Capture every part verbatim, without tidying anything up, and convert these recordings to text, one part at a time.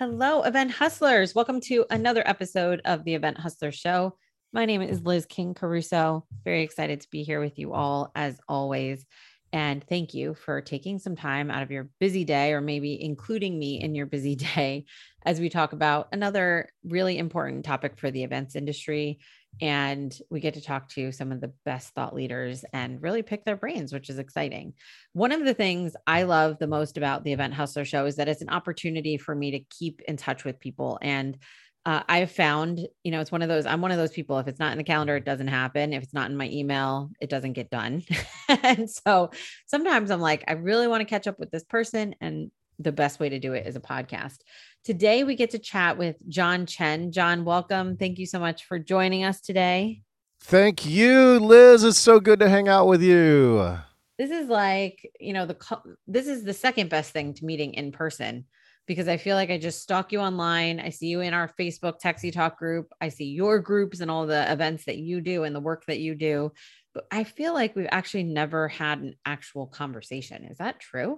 Hello, event hustlers. Welcome to another episode of the Event Hustler Show. My name is Liz King Caruso. Very excited to be here with you all, as always. And thank you for taking some time out of your busy day, or maybe including me in your busy day, as we talk about another really important topic for the events industry. And we get to talk to some of the best thought leaders and really pick their brains, which is exciting. One of the things I love the most about the Event Hustler Show is that it's an opportunity for me to keep in touch with people. And uh, I've found, you know, it's one of those, I'm one of those people, if it's not in the calendar, it doesn't happen. If it's not in my email, it doesn't get done. And so sometimes I'm like, I really want to catch up with this person. And the best way to do it is a podcast. Today, we get to chat with John Chen. John, welcome. Thank you so much for joining us today. Thank you, Liz. It's so good to hang out with you. This is like, you know, the this is the second best thing to meeting in person, because I feel like I just stalk you online. I see you in our Facebook Taxi Talk group. I see your groups and all the events that you do and the work that you do. But I feel like we've actually never had an actual conversation. Is that true?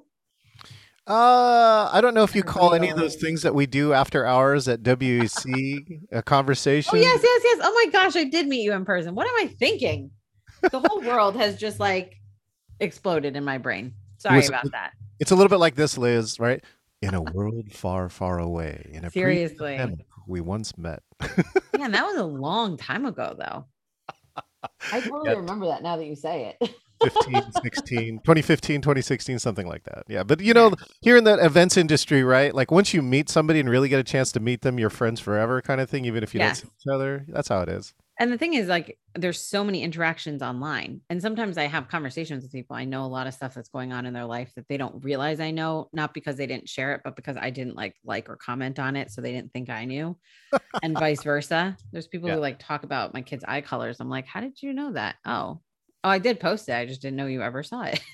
Uh, I don't know if you call any of those Real. things that we do after hours at W E C a Oh, conversation. yes, yes, yes. Oh my gosh, I did meet you in person. What am I thinking? The whole world has just like exploded in my brain. It Sorry was. about that. It's a little bit like this, Liz, right? In a world far, far away, in a Seriously. pre-pandemic, we once met. Man, that was a long time ago, though. I totally Yeah, remember that now that you say it. fifteen, sixteen, twenty fifteen, twenty sixteen, something like that. Yeah. But you know, Yeah. here in the events industry, right? Like once you meet somebody and really get a chance to meet them, you're friends forever kind of thing, even if you don't Yes. see each other. That's how it is. And the thing is, like, there's so many interactions online. And sometimes I have conversations with people. I know a lot of stuff that's going on in their life that they don't realize I know, not because they didn't share it, but because I didn't like like or comment on it. So they didn't think I knew. And vice versa. There's people Yeah. who like talk about my kids' eye colors. I'm like, how did you know that? Oh, oh, I did post it. I just didn't know you ever saw it.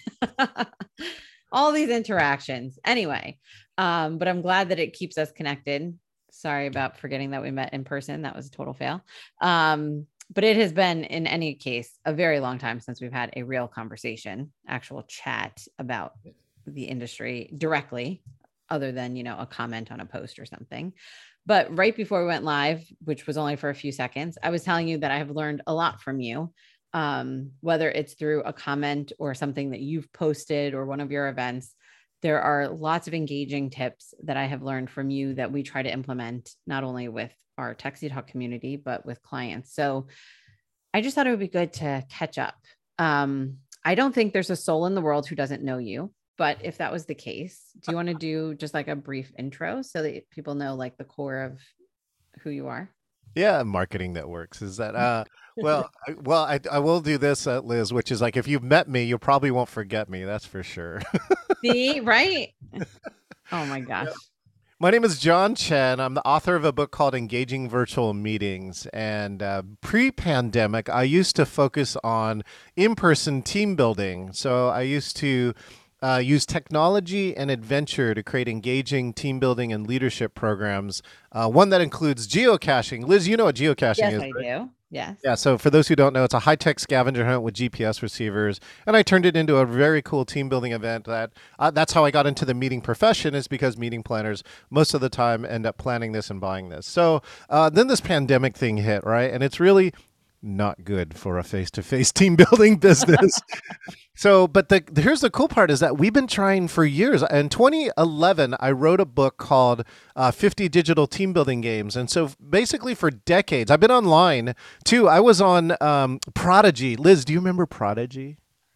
All these interactions. Anyway, um, but I'm glad that it keeps us connected. Sorry about forgetting that we met in person. That was a total fail. Um, but it has been, in any case, a very long time since we've had a real conversation, actual chat about the industry directly, other than, you know, a comment on a post or something. But right before we went live, which was only for a few seconds, I was telling you that I have learned a lot from you, um, whether it's through a comment or something that you've posted or one of your events. There are lots of engaging tips that I have learned from you that we try to implement, not only with our Taxi Talk community, but with clients. So I just thought it would be good to catch up. Um, I don't think there's a soul in the world who doesn't know you. But if that was the case, do you want to do just like a brief intro so that people know like the core of who you are? Yeah, marketing that works is that uh well I, well I I will do this, uh, Liz, which is like if you've met me, you probably won't forget me, that's for sure. See, right? Oh my Yeah. gosh. My name is John Chen. I'm the author of a book called Engaging Virtual Meetings. And uh, pre pandemic, I used to focus on in person team building. So I used to uh, use technology and adventure to create engaging team building and leadership programs. Uh, one that includes geocaching. Liz, you know what geocaching Yes, is, I right? do. Yes. Yeah, so for those who don't know, it's a high-tech scavenger hunt with G P S receivers, and I turned it into a very cool team building event. That uh, that's how I got into the meeting profession, is because meeting planners most of the time end up planning this and buying this. So uh, then this pandemic thing hit, right, and it's really not good for a face-to-face team building business. So, but the here's the cool part is that we've been trying for years. In twenty eleven, I wrote a book called uh, fifty Digital Team Building Games. And so basically for decades, I've been online too. I was on um, Prodigy. Liz, do you remember Prodigy?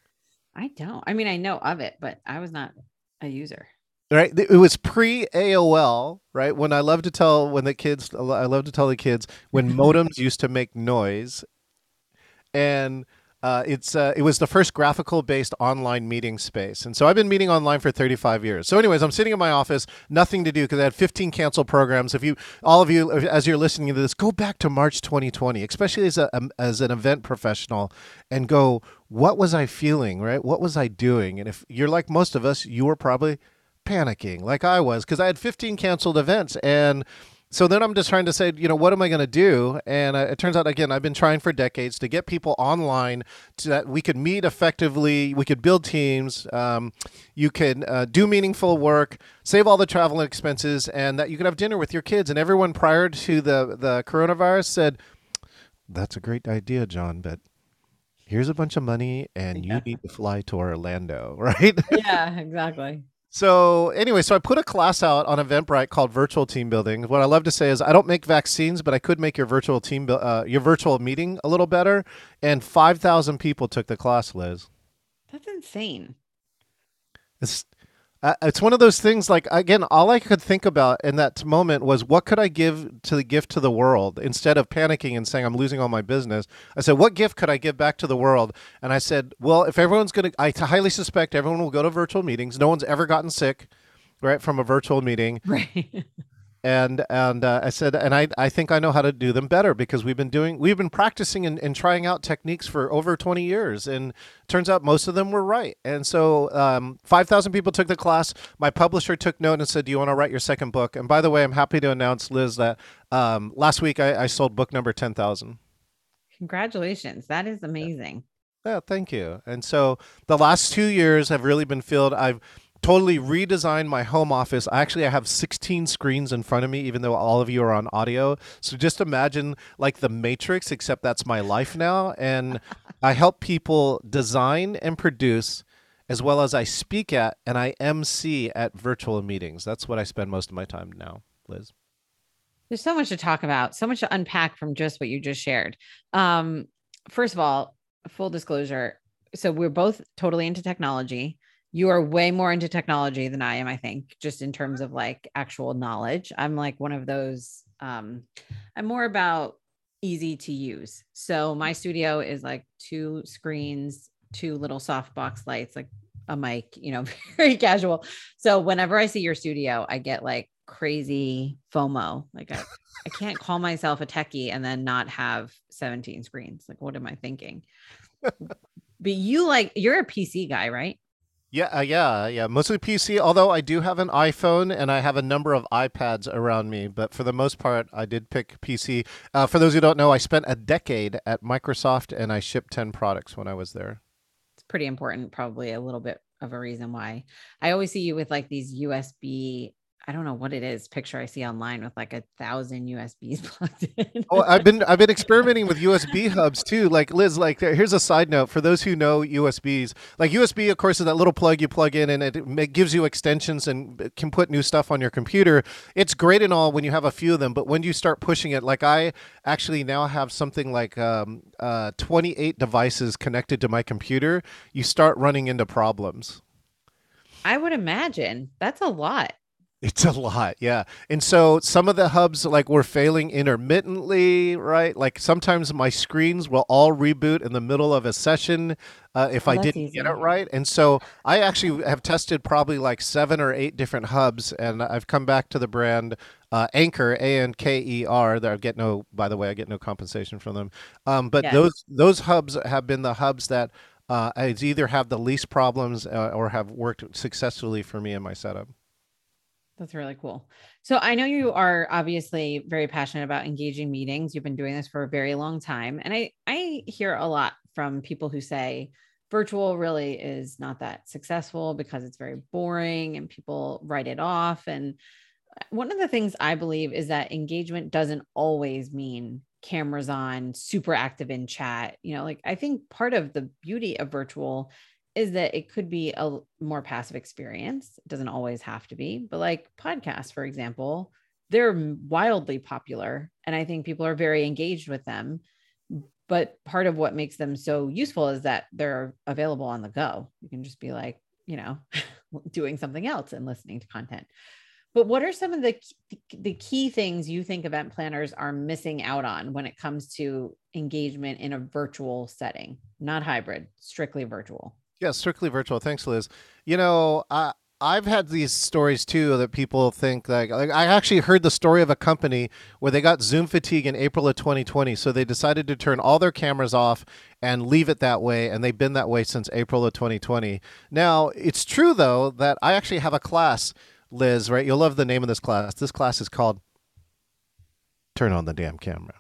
I don't. I mean, I know of it, but I was not a user. Right. It was pre A O L, right? When I love to tell, when the kids, I love to tell the kids when modems used to make noise. And uh, it's uh, it was the first graphical based online meeting space, and so I've been meeting online for thirty-five years. So, anyways, I'm sitting in my office, nothing to do because I had fifteen canceled programs. If you, all of you, as you're listening to this, go back to March twenty twenty, especially as a um, as an event professional, and go, what was I feeling, right? What was I doing? And if you're like most of us, you were probably panicking, like I was, because I had fifteen canceled events, and so then I'm just trying to say, you know, what am I going to do? And uh, it turns out, again, I've been trying for decades to get people online so that we could meet effectively, we could build teams, um, you could uh, do meaningful work, save all the travel expenses, and that you could have dinner with your kids. And everyone prior to the, the coronavirus said, that's a great idea, John, but here's a bunch of money and you Yeah. need to fly to Orlando, right? Yeah, exactly. So anyway, so I put a class out on Eventbrite called Virtual Team Building. What I love to say is I don't make vaccines, but I could make your virtual team, bu- uh, your virtual meeting a little better. And five thousand people took the class, Liz. That's insane. It's uh, it's one of those things. Like again, all I could think about in that moment was what could I give to the gift to the world instead of panicking and saying I'm losing all my business. I said, what gift could I give back to the world? And I said, well, if everyone's going to, I highly suspect everyone will go to virtual meetings. No one's ever gotten sick, right, from a virtual meeting. Right. and and uh, I said, and I I think I know how to do them better because we've been doing we've been practicing and, and trying out techniques for over twenty years, and turns out most of them were right. And so um, five thousand people took the class. My publisher took note and said, "Do you want to write your second book?" And by the way, I'm happy to announce, Liz, that um, last week I, I sold book number ten thousand. Congratulations. That is Yeah. amazing. Yeah, thank you. And so the last two years have really been filled. I've totally redesigned my home office. Actually, I have sixteen screens in front of me, even though all of you are on audio. So just imagine like the Matrix, except that's my life now. And I help people design and produce as well as I speak at and I M C at virtual meetings. That's what I spend most of my time now, Liz. There's so much to talk about, so much to unpack from just what you just shared. Um, first of all, full disclosure. So we're both totally into technology. You are way more into technology than I am, I think, just in terms of like actual knowledge. I'm like one of those, um, I'm more about easy to use. So my studio is like two screens, two little softbox lights, like a mic, you know, very casual. So whenever I see your studio, I get like crazy FOMO. Like I, I can't call myself a techie and then not have seventeen screens. Like, what am I thinking? But you like, you're a P C guy, right? Yeah, uh, yeah, yeah. Mostly P C, although I do have an iPhone and I have a number of iPads around me. But for the most part, I did pick P C. Uh, for those who don't know, I spent a decade at Microsoft and I shipped ten products when I was there. It's pretty important, probably a little bit of a reason why. I always see you with like these U S B, I don't know what it is, picture I see online with like a thousand U S Bs plugged in. Oh, I've been I've been experimenting with U S B hubs too. Like Liz, like here's a side note for those who know U S Bs. Like U S B, of course, is that little plug you plug in, and it, it gives you extensions and can put new stuff on your computer. It's great and all when you have a few of them, but when you start pushing it, like I actually now have something like um, uh, twenty-eight devices connected to my computer, you start running into problems. I would imagine that's a lot. It's a lot, yeah. And so some of the hubs like were failing intermittently, right? Like sometimes my screens will all reboot in the middle of a session uh, if Oh, I that's didn't get it easy. right. And so I actually have tested probably like seven or eight different hubs, and I've come back to the brand uh, Anchor, A N K E R. That I get no, by the way, I get no compensation from them. Um, but Yes, those those hubs have been the hubs that uh, I either have the least problems uh, or have worked successfully for me in my setup. that's really cool. So I know you are obviously very passionate about engaging meetings. You've been doing this for a very long time. And I, I hear a lot from people who say virtual really is not that successful because it's very boring and people write it off. And one of the things I believe is that engagement doesn't always mean cameras on, super active in chat. You know, like I think part of the beauty of virtual is that it could be a more passive experience. It doesn't always have to be, but like podcasts, for example, they're wildly popular. And I think people are very engaged with them. But part of what makes them so useful is that they're available on the go. You can just be like, you know, doing something else and listening to content. But what are some of the the key things you think event planners are missing out on when it comes to engagement in a virtual setting, not hybrid, strictly virtual? Yeah, strictly virtual. Thanks, Liz. You know, I I've had these stories too that people think like, like I actually heard the story of a company where they got Zoom fatigue in April of twenty twenty, so they decided to turn all their cameras off and leave it that way, and they've been that way since April of twenty twenty. Now, it's true though that I actually have a class, Liz, right? You'll love the name of this class. This class is called turn on the damn camera.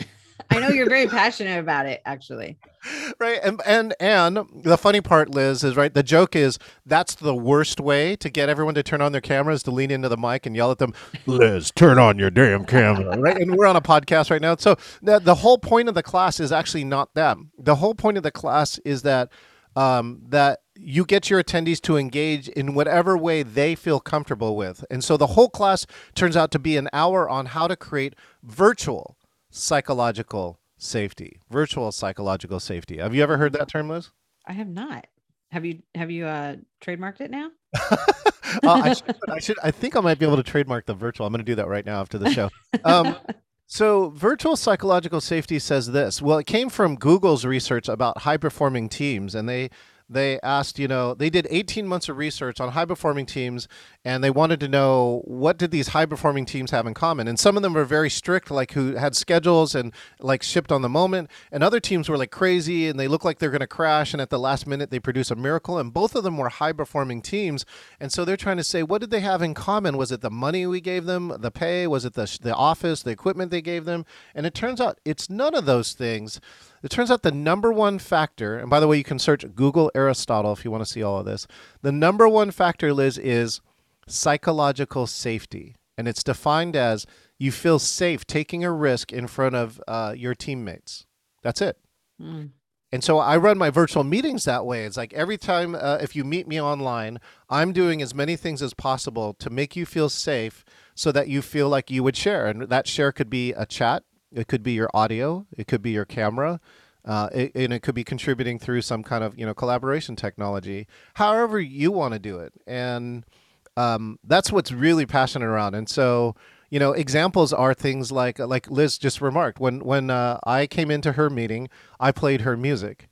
I know you're very passionate about it, actually. Right. And, and and the funny part, Liz, is right. The joke is that's the worst way to get everyone to turn on their cameras, to lean into the mic and yell at them, Liz, turn on your damn camera. Right. And we're on a podcast right now. So the, the whole point of the class is actually not them. The whole point of the class is that um, that you get your attendees to engage in whatever way they feel comfortable with. And so the whole class turns out to be an hour on how to create virtual psychological safety, virtual psychological safety. Have you ever heard that term, Liz? I have not. Have you have you uh trademarked it now? uh, I, should, I should. I think I might be able to trademark the virtual. I'm going to do that right now after the show. Um, so, virtual psychological safety says this. Well, it came from Google's research about high performing teams, and they they asked, you know, they did eighteen months of research on high performing teams, and they wanted to know what did these high performing teams have in common. And some of them were very strict, like who had schedules and like shipped on the moment, and other teams were like crazy and they looked like they're going to crash, and at the last minute they produce a miracle. And both of them were high performing teams. And so they're trying to say, what did they have in common? Was it the money we gave them, the pay? Was it the the office, the equipment they gave them? And it turns out it's none of those things. It turns out the number one factor, and by the way, you can search Google Aristotle if you want to see all of this. The number one factor, Liz, is psychological safety. And it's defined as you feel safe taking a risk in front of uh, your teammates. That's it. Mm. And so I run my virtual meetings that way. It's like every time, uh, if you meet me online, I'm doing as many things as possible to make you feel safe so that you feel like you would share. And that share could be a chat. It could be your audio. It could be your camera. Uh, it, and it could be contributing through some kind of, you know, collaboration technology, however you want to do it. And um, that's what's really passionate around. And so, you know, examples are things like, like Liz just remarked, when, when uh, I came into her meeting, I played her music,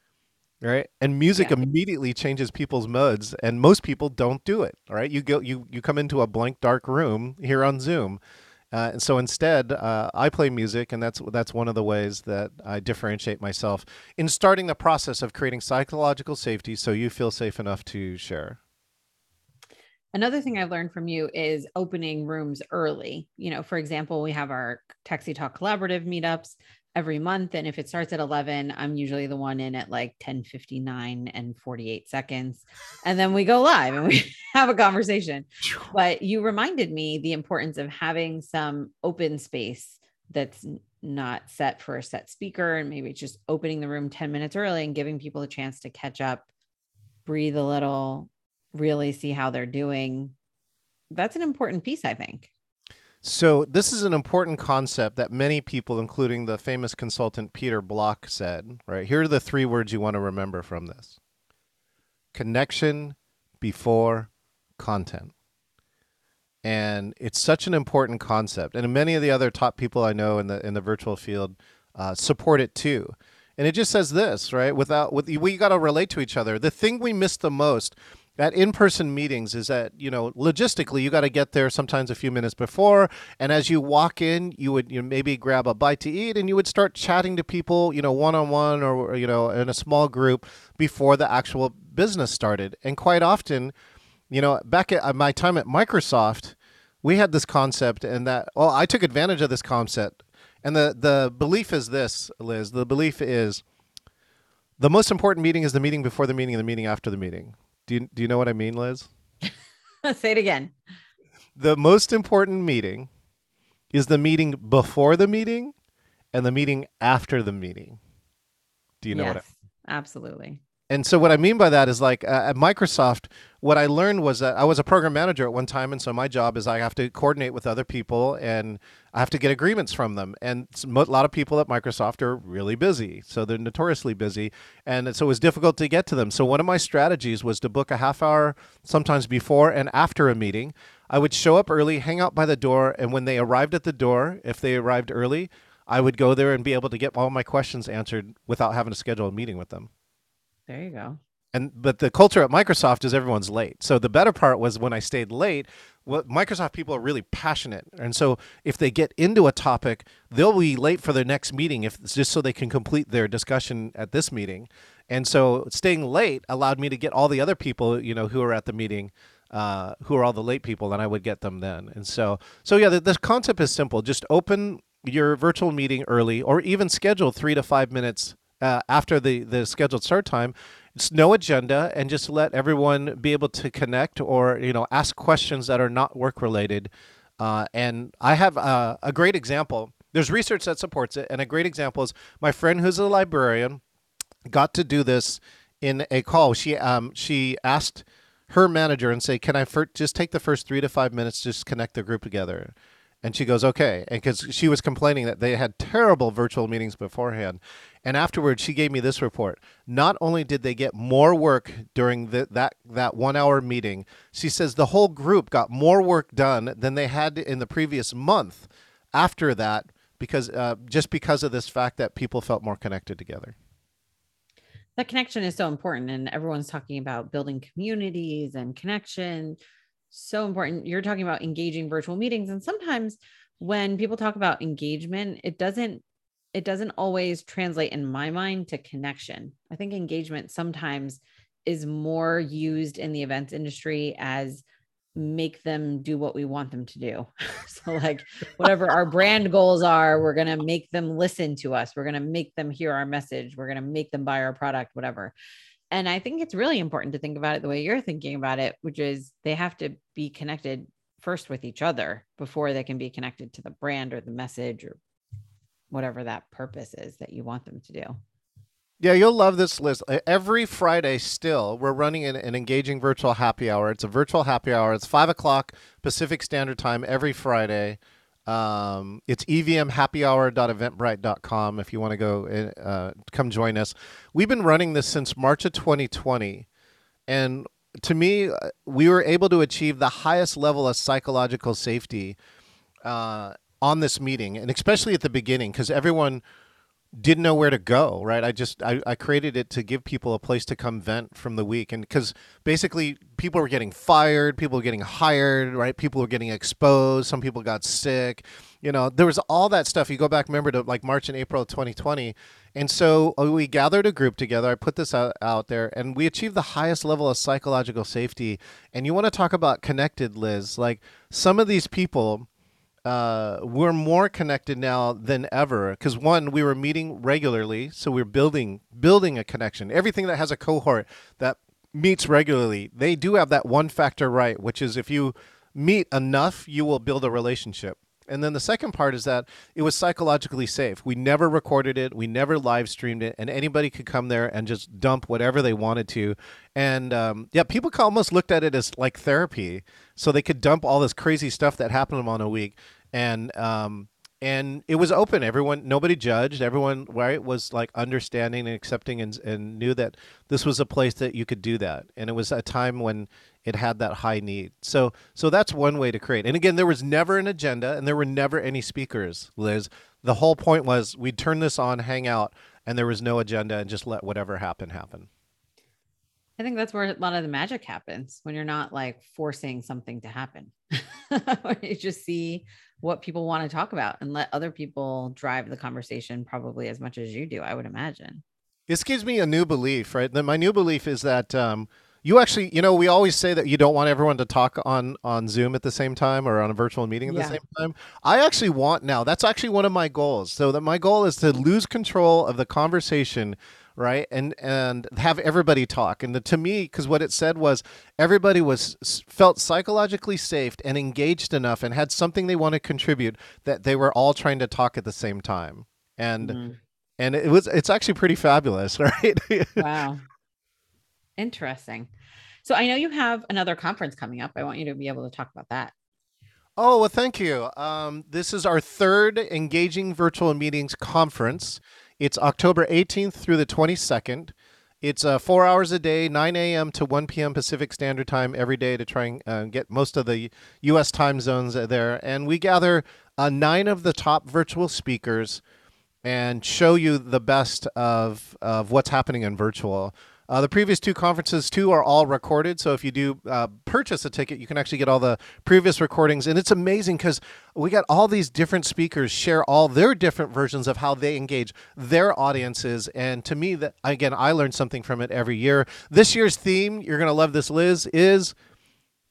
right? And music yeah. immediately changes people's moods, and most people don't do it, all right? You go, you, you come into a blank, dark room here on Zoom. Uh, and so instead, uh, I play music, and that's that's one of the ways that I differentiate myself in starting the process of creating psychological safety so you feel safe enough to share. Another thing I've learned from you is opening rooms early. You know, for example, we have our Techsy Talk collaborative meetups every month. And if it starts at eleven, I'm usually the one in at like ten fifty-nine and forty-eight seconds. And then we go live and we have a conversation. But you reminded me the importance of having some open space that's not set for a set speaker. And maybe just opening the room ten minutes early and giving people a chance to catch up, breathe a little, really see how they're doing. That's an important piece, I think. So this is an important concept that many people, including the famous consultant Peter Block, said, right? Here are the three words you want to remember from this. Connection before content. And it's such an important concept. And many of the other top people I know in the in the virtual field uh, support it too. And it just says this, right? Without, with, we got to relate to each other. The thing we miss the most at in-person meetings is that, you know, logistically, you got to get there sometimes a few minutes before. And as you walk in, you would you know, maybe grab a bite to eat, and you would start chatting to people, you know, one-on-one or, you know, in a small group before the actual business started. And quite often, you know, back at my time at Microsoft, we had this concept, and that, well, I took advantage of this concept. And the, the belief is this, Liz, the belief is the most important meeting is the meeting before the meeting and the meeting after the meeting. Do you, do you know what I mean, Liz? Say it again. The most important meeting is the meeting before the meeting and the meeting after the meeting. Do you know yes, what I mean? Absolutely. And so what I mean by that is, like, uh, at Microsoft, what I learned was that I was a program manager at one time. And so my job is I have to coordinate with other people and I have to get agreements from them. And a lot of people at Microsoft are really busy. So they're notoriously busy. And so it was difficult to get to them. So one of my strategies was to book a half hour, sometimes before and after a meeting. I would show up early, hang out by the door. And when they arrived at the door, if they arrived early, I would go there and be able to get all my questions answered without having to schedule a meeting with them. There you go. And but the culture at Microsoft is everyone's late. So the better part was when I stayed late, well, Microsoft people are really passionate. And so if they get into a topic, they'll be late for their next meeting if just so they can complete their discussion at this meeting. And so staying late allowed me to get all the other people, you know, who are at the meeting uh, who are all the late people, and I would get them then. And so, so yeah, the, the concept is simple. Just open your virtual meeting early, or even schedule three to five minutes uh, after the, the scheduled start time. It's no agenda, and just let everyone be able to connect, or you know, ask questions that are not work related. Uh, and I have uh, a great example. There's research that supports it, and a great example is my friend who's a librarian got to do this in a call. She um she asked her manager and say, "Can I fir- just take the first three to five minutes, just connect the group together?" And she goes, "Okay." And because she was complaining that they had terrible virtual meetings beforehand, and afterwards she gave me this report. Not only did they get more work during the, that that one hour meeting, she says the whole group got more work done than they had in the previous month after that, because uh, just because of this fact that people felt more connected together. That connection is so important, and everyone's talking about building communities and connection. So important. You're talking about engaging virtual meetings, and sometimes when people talk about engagement, it doesn't it doesn't always translate in my mind to connection. I think engagement sometimes is more used in the events industry as make them do what we want them to do. So like whatever our brand goals are, we're going to make them listen to us. We're going to make them hear our message. We're going to make them buy our product, whatever. And I think it's really important to think about it the way you're thinking about it, which is they have to be connected first with each other before they can be connected to the brand or the message or whatever that purpose is that you want them to do. Yeah, you'll love this list. Uh, Every Friday, still, we're running an, an engaging virtual happy hour. It's a virtual happy hour. It's five o'clock Pacific Standard Time every Friday. Um, it's e v m happy hour dot eventbrite dot com if you want to go uh, come join us. We've been running this since March of twenty twenty. And to me, uh, we were able to achieve the highest level of psychological safety uh, on this meeting, and especially at the beginning, because everyone didn't know where to go, right? I just I, I created it to give people a place to come vent from the week, and because basically people were getting fired, people were getting hired, right? People were getting exposed, some people got sick, you know, there was all that stuff. You go back, remember, to like March and April of twenty twenty, and so uh, we gathered a group together. I put this out, out there, and we achieved the highest level of psychological safety. And you want to talk about connected, Liz? Like some of these people, uh, we're more connected now than ever, because one, we were meeting regularly, so we're building building a connection. Everything that has a cohort that meets regularly, they do have that one factor right, which is if you meet enough, you will build a relationship. And then the second part is that it was psychologically safe. We never recorded it, we never live streamed it, and anybody could come there and just dump whatever they wanted to. And um, yeah, people almost looked at it as like therapy, so they could dump all this crazy stuff that happened to them on a week. And um, and it was open. Everyone, nobody judged. Everyone, right, was like understanding and accepting, and and knew that this was a place that you could do that. And it was a time when it had that high need. So so that's one way to create. And again, there was never an agenda, and there were never any speakers, Liz. The whole point was we'd turn this on, hang out, and there was no agenda, and just let whatever happen happen. I think that's where a lot of the magic happens, when you're not like forcing something to happen. You just see what people want to talk about and let other people drive the conversation probably as much as you do, I would imagine. This gives me a new belief, right? Then my new belief is that um, you actually, you know, we always say that you don't want everyone to talk on on Zoom at the same time or on a virtual meeting at the Yeah. same time. I actually want now. That's actually one of my goals. So that my goal is to lose control of the conversation, right? And and have everybody talk. And the, to me, because what it said was everybody was felt psychologically safe and engaged enough and had something they want to contribute, that they were all trying to talk at the same time. And Mhm. and it was it's actually pretty fabulous, right? Wow. Interesting. So I know you have another conference coming up. I want you to be able to talk about that. Oh, well, thank you. Um, this is our third Engaging Virtual Meetings conference. It's October eighteenth through the twenty-second. It's uh, four hours a day, nine a m to one p m Pacific Standard Time every day, to try and uh, get most of the U S time zones there. And we gather uh, nine of the top virtual speakers and show you the best of, of what's happening in virtual. Uh, the previous two conferences, too, are all recorded. So if you do uh, purchase a ticket, you can actually get all the previous recordings. And it's amazing because we got all these different speakers share all their different versions of how they engage their audiences. And to me, that again, I learned something from it every year. This year's theme, you're going to love this, Liz, is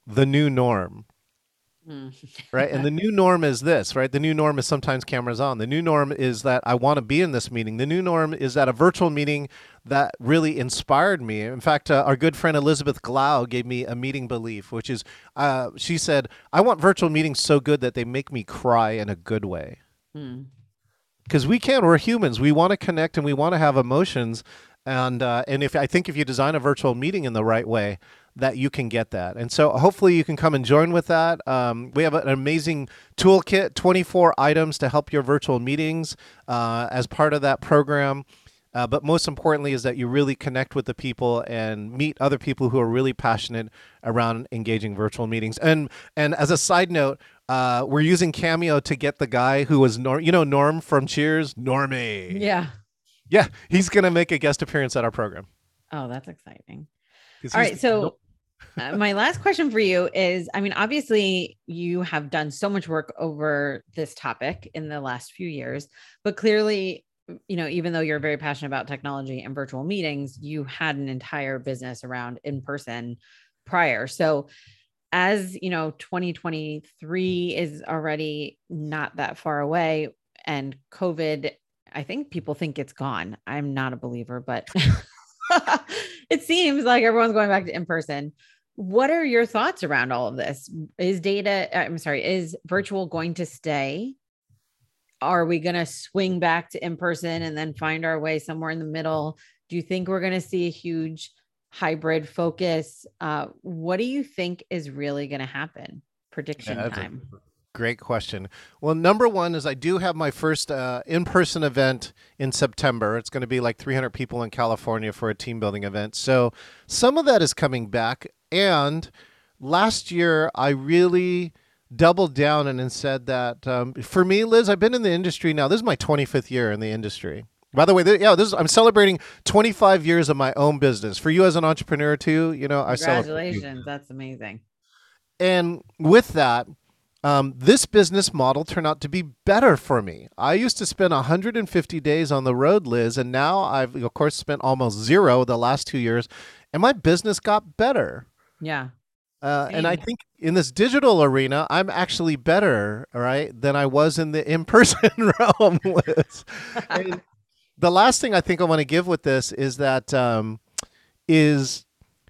the new norm. Mm. Right. And the new norm is this, right? The new norm is sometimes cameras on. The new norm is that I want to be in this meeting. The new norm is that a virtual meeting that really inspired me. In fact, uh, our good friend Elizabeth Glau gave me a meeting belief, which is uh, she said, I want virtual meetings so good that they make me cry in a good way. Mm. Because we can, we're humans. We want to connect and we want to have emotions. And uh, and if I think if you design a virtual meeting in the right way, that you can get that. And so hopefully you can come and join with that. Um, we have an amazing toolkit, twenty-four items to help your virtual meetings uh, as part of that program. Uh, but most importantly is that you really connect with the people and meet other people who are really passionate around engaging virtual meetings. And and as a side note, uh, we're using Cameo to get the guy who was Norm, you know, Norm from Cheers, Normie. Yeah. Yeah, he's gonna make a guest appearance at our program Oh, that's exciting. because All he's right. So, uh, my last question for you is, I mean, obviously you have done so much work over this topic in the last few years, but clearly, you know, even though you're very passionate about technology and virtual meetings, you had an entire business around in person prior. So, as you know, twenty twenty-three is already not that far away, and COVID, I think people think it's gone. I'm not a believer, but it seems like everyone's going back to in person. What are your thoughts around all of this? Is data, I'm sorry, is virtual going to stay? Are we going to swing back to in person and then find our way somewhere in the middle? Do you think we're going to see a huge hybrid focus? Uh, what do you think is really going to happen? yeah, Prediction that's a time. great question. Well, number one is I do have my first uh, in-person event in September. It's going to be like three hundred people in California for a team building event. So some of that is coming back. And last year, I really doubled down and, and said that um, for me, Liz, I've been in the industry now. This is my twenty-fifth year in the industry. By the way, th- yeah, this is, I'm celebrating twenty-five years of my own business. For you as an entrepreneur too, you know, I celebrate you. Congratulations. That's amazing. And with that, um, this business model turned out to be better for me. I used to spend one hundred fifty days on the road, Liz, and now I've, of course, spent almost zero the last two years, and my business got better. Yeah. Uh, and I Same. think in this digital arena, I'm actually better, right, than I was in the in-person realm, Liz. And the last thing I think I want to give with this is that um, is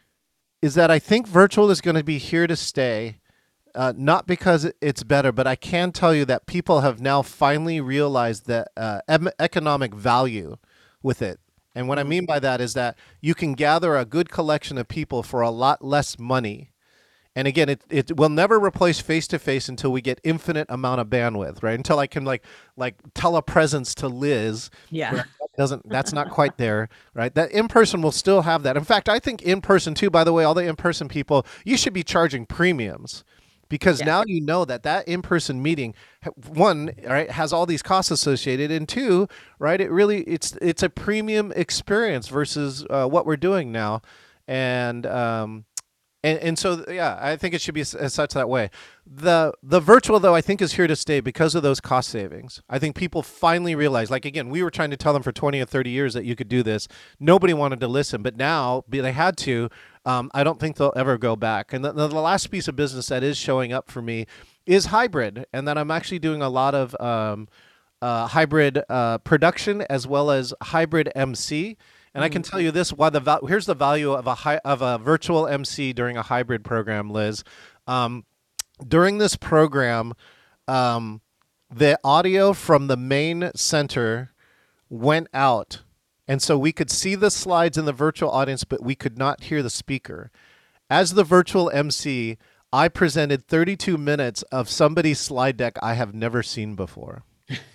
is that I think virtual is going to be here to stay. Uh, not because it's better, but I can tell you that people have now finally realized the uh, em- economic value with it. And what I Mm. mean by that is that you can gather a good collection of people for a lot less money. And again, it, it will never replace face to face until we get infinite amount of bandwidth, right? Until I can like like telepresence to Liz. Yeah. Right? That doesn't that's not quite there, right? That in person will still have that. In fact, I think in person too. By the way, all the in person people, you should be charging premiums because Yeah. now you know that that in person meeting, one, right, has all these costs associated, and two, right, it really it's it's a premium experience versus uh, what we're doing now, and um, and, and so yeah, I think it should be s- as such that way. The the virtual though I think is here to stay because of those cost savings. I think people finally realize, like again, we were trying to tell them for twenty or thirty years that you could do this. Nobody wanted to listen, but now be- they had to. Um, I don't think they'll ever go back. And the, the last piece of business that is showing up for me is hybrid, and that I'm actually doing a lot of um, uh, hybrid uh, production as well as hybrid M C. And I can Mm. tell you this: why the val- here's the value of a hi- of a virtual M C during a hybrid program, Liz. Um, during this program, um, the audio from the main center went out, and so we could see the slides in the virtual audience, but we could not hear the speaker. As the virtual M C, I presented thirty-two minutes of somebody's slide deck I have never seen before.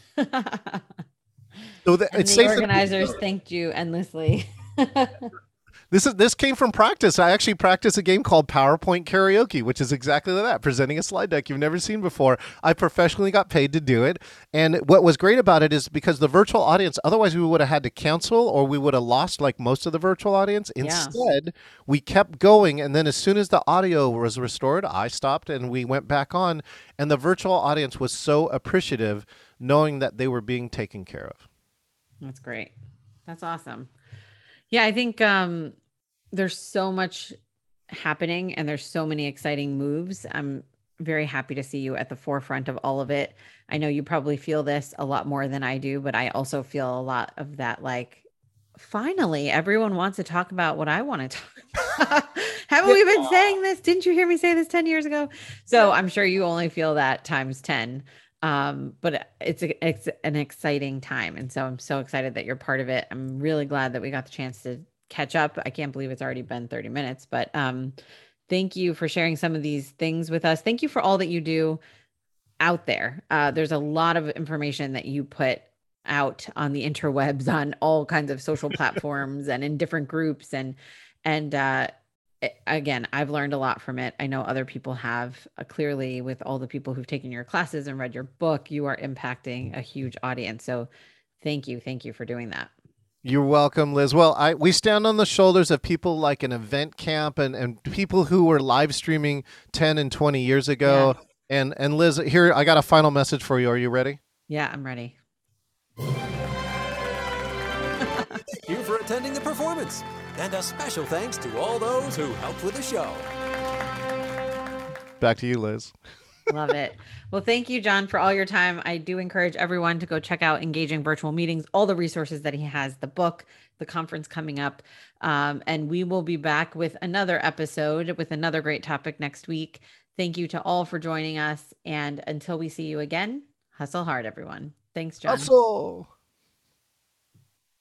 So that, And it's the safe to organizers thanked you endlessly. This is this came from practice. I actually practice a game called PowerPoint Karaoke, which is exactly that, presenting a slide deck you've never seen before. I professionally got paid to do it. And what was great about it is because the virtual audience, otherwise we would have had to cancel or we would have lost like most of the virtual audience. Yeah. Instead, we kept going, and then as soon as the audio was restored, I stopped and we went back on, and the virtual audience was so appreciative knowing that they were being taken care of. That's great. That's awesome. Yeah, I think um there's so much happening and there's so many exciting moves. I'm very happy to see you at the forefront of all of it. I know you probably feel this a lot more than I do, but I also feel a lot of that, like, finally everyone wants to talk about what I want to talk about. Haven't we been saying this? Didn't you hear me say this ten years ago? So I'm sure you only feel that times ten. Um, but it's a, it's an exciting time. And so I'm so excited that you're part of it. I'm really glad that we got the chance to catch up. I can't believe it's already been thirty minutes, but um, thank you for sharing some of these things with us. Thank you for all that you do out there. Uh, there's a lot of information that you put out on the interwebs, on all kinds of social platforms and in different groups. And, and, uh, it- again, I've learned a lot from it. I know other people have. Uh, clearly, with all the people who've taken your classes and read your book, you are impacting a huge audience. So thank you. Thank you for doing that. You're welcome, Liz. Well, I we stand on the shoulders of people like an event camp and, and people who were live streaming ten and twenty years Yeah. ago. And and Liz, here I got a final message for you. Are you ready? Yeah, I'm ready. Thank you for attending the performance. And a special thanks to all those who helped with the show. Back to you, Liz. Love it. Well, thank you, John, for all your time. I do encourage everyone to go check out Engaging Virtual Meetings, all the resources that he has, the book, the conference coming up. Um, and we will be back with another episode with another great topic next week. Thank you to all for joining us. And until we see you again, hustle hard, everyone. Thanks, John. Hustle.